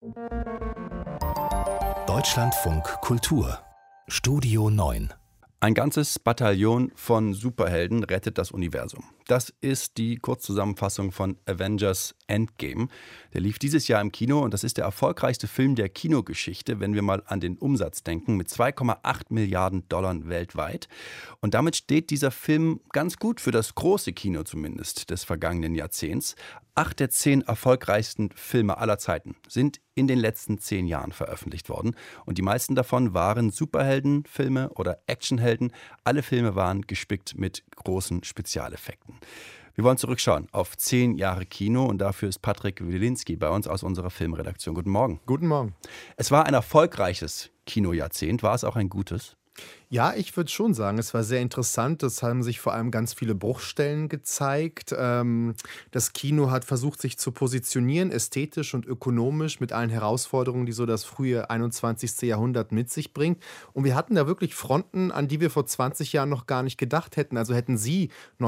Deutschlandfunk Kultur Studio 9. Ein ganzes Bataillon von Superhelden rettet das Universum. Das ist die Kurzzusammenfassung von Avengers Endgame. Der lief dieses Jahr im Kino und das ist der erfolgreichste Film der Kinogeschichte, wenn wir mal an den Umsatz denken, mit 2,8 Milliarden Dollar weltweit. Und damit steht dieser Film ganz gut für das große Kino zumindest des vergangenen Jahrzehnts. 8 der 10 erfolgreichsten Filme aller Zeiten sind in den letzten 10 Jahren veröffentlicht worden. Und die meisten davon waren Superheldenfilme oder Actionhelden. Alle Filme waren gespickt mit großen Spezialeffekten. Wir wollen zurückschauen auf 10 Jahre Kino und dafür ist Patrick Wilinski bei uns aus unserer Filmredaktion. Guten Morgen. Guten Morgen. Es war ein erfolgreiches Kinojahrzehnt. War es auch ein gutes? Ja, ich würde schon sagen, es war sehr interessant. Es haben sich vor allem ganz viele Bruchstellen gezeigt. Das Kino hat versucht, sich zu positionieren, ästhetisch und ökonomisch mit allen Herausforderungen, die so das frühe 21. Jahrhundert mit sich bringt. Und wir hatten da wirklich Fronten, an die wir vor 20 Jahren noch gar nicht gedacht hätten. Also hätten Sie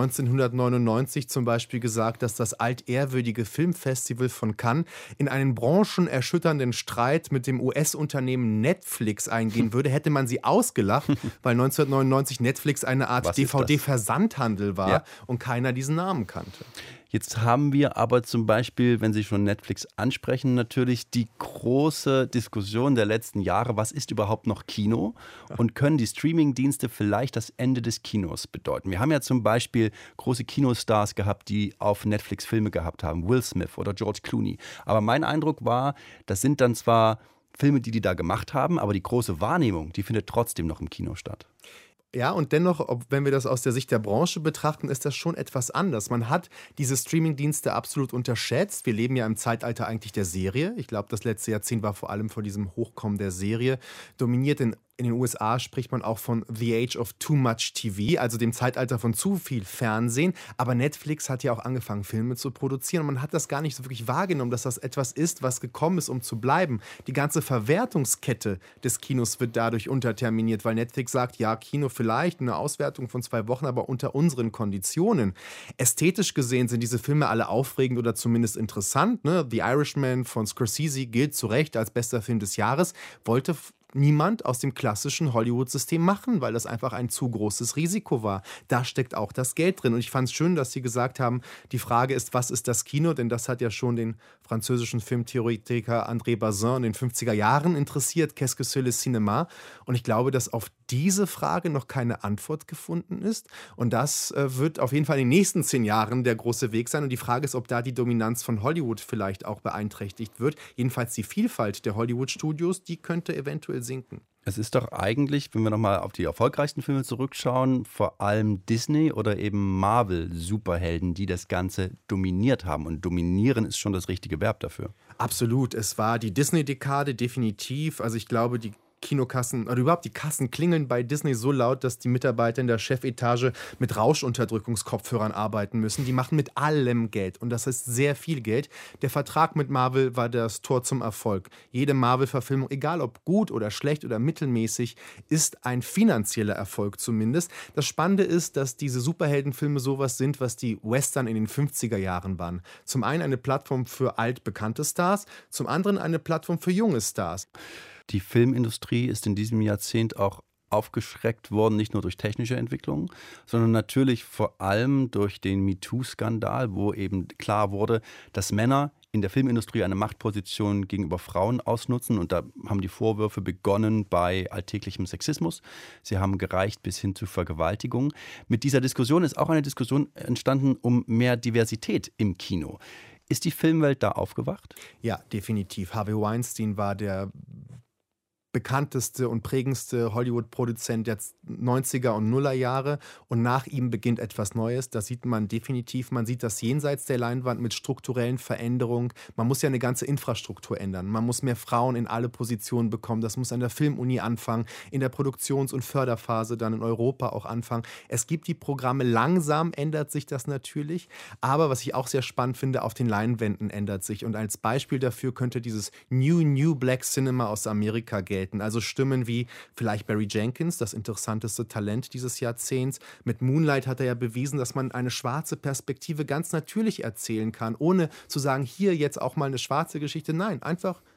1999 zum Beispiel gesagt, dass das altehrwürdige Filmfestival von Cannes in einen branchenerschütternden Streit mit dem US-Unternehmen Netflix eingehen würde, hätte man Sie ausgelacht, weil 1999 Netflix eine Art DVD-Versandhandel war und keiner diesen Namen kannte. Jetzt haben wir aber zum Beispiel, wenn Sie schon Netflix ansprechen, natürlich die große Diskussion der letzten Jahre, was ist überhaupt noch Kino und können die Streamingdienste vielleicht das Ende des Kinos bedeuten? Wir haben ja zum Beispiel große Kinostars gehabt, die auf Netflix Filme gehabt haben, Will Smith oder George Clooney. Aber mein Eindruck war, das sind dann zwar Filme, die da gemacht haben, aber die große Wahrnehmung, die findet trotzdem noch im Kino statt. Ja, und dennoch, wenn wir das aus der Sicht der Branche betrachten, ist das schon etwas anders. Man hat diese Streamingdienste absolut unterschätzt. Wir leben ja im Zeitalter eigentlich der Serie. Ich glaube, das letzte Jahrzehnt war vor allem vor diesem Hochkommen der Serie dominiert. In den USA spricht man auch von The Age of Too Much TV, also dem Zeitalter von zu viel Fernsehen. Aber Netflix hat ja auch angefangen, Filme zu produzieren. Und man hat das gar nicht so wirklich wahrgenommen, dass das etwas ist, was gekommen ist, um zu bleiben. Die ganze Verwertungskette des Kinos wird dadurch unterterminiert, weil Netflix sagt, ja, Kino vielleicht, eine Auswertung von 2 Wochen, aber unter unseren Konditionen. Ästhetisch gesehen sind diese Filme alle aufregend oder zumindest interessant. Ne? The Irishman von Scorsese gilt zu Recht als bester Film des Jahres, wollte niemand aus dem klassischen Hollywood-System machen, weil das einfach ein zu großes Risiko war. Da steckt auch das Geld drin. Und ich fand es schön, dass Sie gesagt haben, die Frage ist, was ist das Kino? Denn das hat ja schon den französischen Filmtheoretiker André Bazin in den 50er Jahren interessiert, Qu'est-ce que c'est le cinéma? Und ich glaube, dass auf diese Frage noch keine Antwort gefunden ist. Und das wird auf jeden Fall in den nächsten 10 Jahren der große Weg sein. Und die Frage ist, ob da die Dominanz von Hollywood vielleicht auch beeinträchtigt wird. Jedenfalls die Vielfalt der Hollywood-Studios, die könnte eventuell sinken. Es ist doch eigentlich, wenn wir nochmal auf die erfolgreichsten Filme zurückschauen, vor allem Disney oder eben Marvel-Superhelden, die das Ganze dominiert haben. Und dominieren ist schon das richtige Verb dafür. Absolut. Es war die Disney-Dekade definitiv. Also ich glaube, die Kinokassen oder überhaupt die Kassen klingeln bei Disney so laut, dass die Mitarbeiter in der Chefetage mit Rauschunterdrückungskopfhörern arbeiten müssen. Die machen mit allem Geld und das ist sehr viel Geld. Der Vertrag mit Marvel war das Tor zum Erfolg. Jede Marvel-Verfilmung, egal ob gut oder schlecht oder mittelmäßig, ist ein finanzieller Erfolg zumindest. Das Spannende ist, dass diese Superheldenfilme sowas sind, was die Western in den 50er Jahren waren. Zum einen eine Plattform für altbekannte Stars, zum anderen eine Plattform für junge Stars. Die Filmindustrie ist in diesem Jahrzehnt auch aufgeschreckt worden, nicht nur durch technische Entwicklungen, sondern natürlich vor allem durch den MeToo-Skandal, wo eben klar wurde, dass Männer in der Filmindustrie eine Machtposition gegenüber Frauen ausnutzen. Und da haben die Vorwürfe begonnen bei alltäglichem Sexismus. Sie haben gereicht bis hin zu Vergewaltigung. Mit dieser Diskussion ist auch eine Diskussion entstanden um mehr Diversität im Kino. Ist die Filmwelt da aufgewacht? Ja, definitiv. Harvey Weinstein war der bekannteste und prägendste Hollywood-Produzent der 90er und Nullerjahre und nach ihm beginnt etwas Neues. Das sieht man definitiv. Man sieht das jenseits der Leinwand mit strukturellen Veränderungen. Man muss ja eine ganze Infrastruktur ändern. Man muss mehr Frauen in alle Positionen bekommen. Das muss an der Filmuni anfangen, in der Produktions- und Förderphase dann in Europa auch anfangen. Es gibt die Programme, langsam ändert sich das natürlich, aber was ich auch sehr spannend finde, auf den Leinwänden ändert sich. Und als Beispiel dafür könnte dieses New Black Cinema aus Amerika gelten. Also Stimmen wie vielleicht Barry Jenkins, das interessanteste Talent dieses Jahrzehnts. Mit Moonlight hat er ja bewiesen, dass man eine schwarze Perspektive ganz natürlich erzählen kann, ohne zu sagen, hier jetzt auch mal eine schwarze Geschichte. Nein, einfach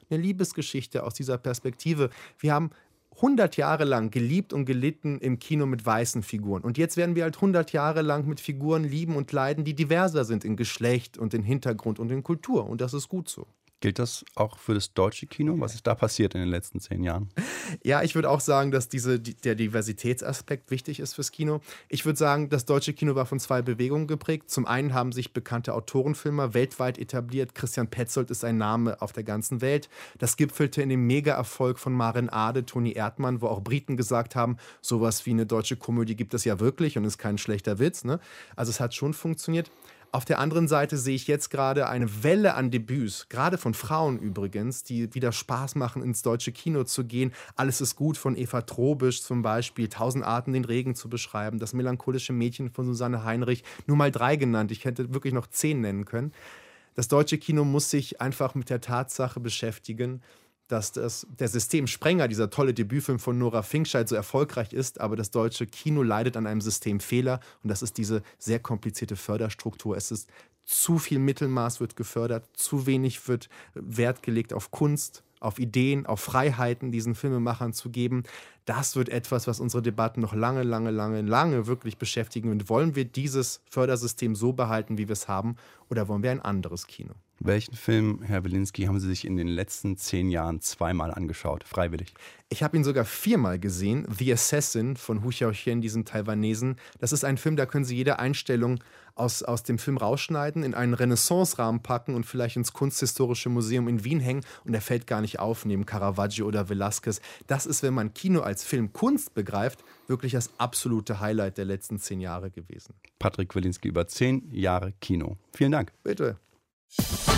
eine Liebesgeschichte aus dieser Perspektive. Wir haben 100 Jahre lang geliebt und gelitten im Kino mit weißen Figuren. Und jetzt werden wir halt 100 Jahre lang mit Figuren lieben und leiden, die diverser sind in Geschlecht und in Hintergrund und in Kultur. Und das ist gut so. Gilt das auch für das deutsche Kino? Was ist da passiert in den letzten 10 Jahren? Ja, ich würde auch sagen, dass der Diversitätsaspekt wichtig ist fürs Kino. Ich würde sagen, das deutsche Kino war von 2 Bewegungen geprägt. Zum einen haben sich bekannte Autorenfilmer weltweit etabliert. Christian Petzold ist ein Name auf der ganzen Welt. Das gipfelte in dem Mega-Erfolg von Maren Ade, Toni Erdmann, wo auch Briten gesagt haben, sowas wie eine deutsche Komödie gibt es ja wirklich und ist kein schlechter Witz, ne? Also es hat schon funktioniert. Auf der anderen Seite sehe ich jetzt gerade eine Welle an Debüts, gerade von Frauen übrigens, die wieder Spaß machen, ins deutsche Kino zu gehen. Alles ist gut von Eva Trobisch zum Beispiel, 1000 Arten den Regen zu beschreiben, das melancholische Mädchen von Susanne Heinrich, nur mal 3 genannt, ich hätte wirklich noch 10 nennen können. Das deutsche Kino muss sich einfach mit der Tatsache beschäftigen, dass der Systemsprenger, dieser tolle Debütfilm von Nora Finkscheid, so erfolgreich ist, aber das deutsche Kino leidet an einem Systemfehler und das ist diese sehr komplizierte Förderstruktur. Es ist zu viel Mittelmaß wird gefördert, zu wenig wird Wert gelegt auf Kunst, auf Ideen, auf Freiheiten, diesen Filmemachern zu geben. Das wird etwas, was unsere Debatten noch lange wirklich beschäftigen. Und wollen wir dieses Fördersystem so behalten, wie wir es haben, oder wollen wir ein anderes Kino? Welchen Film, Herr Wilinski, haben Sie sich in den letzten 10 Jahren 2-mal angeschaut, freiwillig? Ich habe ihn sogar 4-mal gesehen. The Assassin von Hu Xiaoqian, diesem Taiwanesen. Das ist ein Film, da können Sie jede Einstellung aus dem Film rausschneiden, in einen Renaissance-Rahmen packen und vielleicht ins Kunsthistorische Museum in Wien hängen und er fällt gar nicht auf, neben Caravaggio oder Velázquez. Das ist, wenn man Kino als Filmkunst begreift, wirklich das absolute Highlight der letzten 10 Jahre gewesen. Patrick Wilinski über 10 Jahre Kino. Vielen Dank. Bitte.